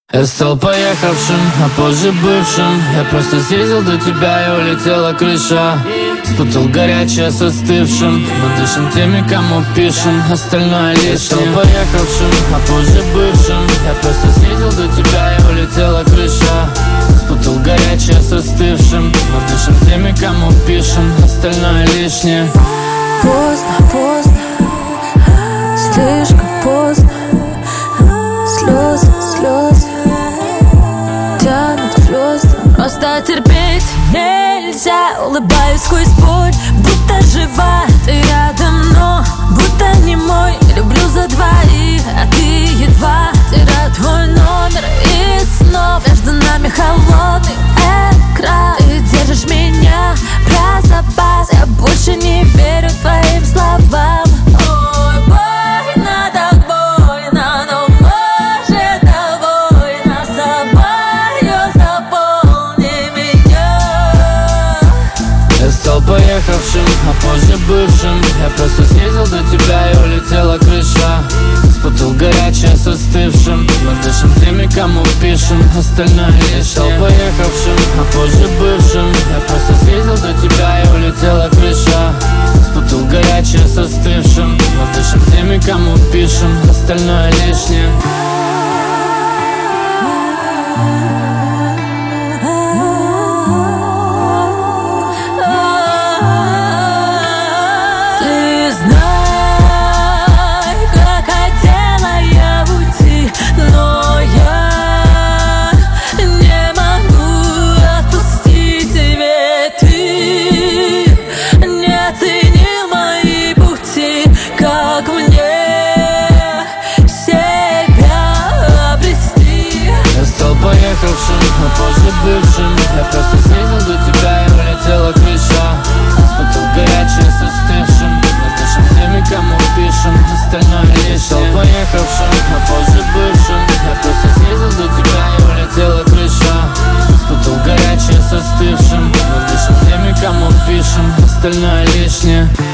Я стал поехавшим, а позже бывшим. Я просто съездил до тебя и улетела крыша. Спутал горячее с остывшим. Мы дышим теми, кому пишем, остальное лишнее. Я стал поехавшим, а позже бывшим. Я просто съездил до тебя и улетела крыша. Спутал горячее с остывшим. Мы дышим теми, кому пишем, остальное лишнее. Поздно, поздно, слишком поздно. Слезы, слезы тянут к звездам. Просто терпеть нельзя. Улыбаюсь сквозь боль, будто жива. Ты рядом, но будто не мой. Люблю за двоих, а ты едва. Теряю твой номер и снов. Между нами холодный экран. Ты держишь меня про запас. Я больше не верю твоим словам. Ой, больно, так больно, но может довольно собою. Заполни меня. Я стал поехавшим, а позже бывшим. Я просто съездил до тебя и улетела крыша. Спутал горячее с остывшим. Мы дышим теми, кому пишем, остальное лишнее. Я стал поехавшим, а позже бывшим. Я просто съездил до тебя и улетела крыша. Спутал горячее с остывшим. Мы дышим теми, кому пишем, остальное лишнее. А позже бывшим. Я просто съездил до тебя и улетела крыша. Спутал горячее с остывшим. Мы дышим теми, кому пишем, остальное лишнее. Стал поехавшим, а позже бывшим. Я просто съездил до тебя и улетела крыша. Спутал горячее с остывшим. Мы дышим теми, кому пишем, остальное лишнее.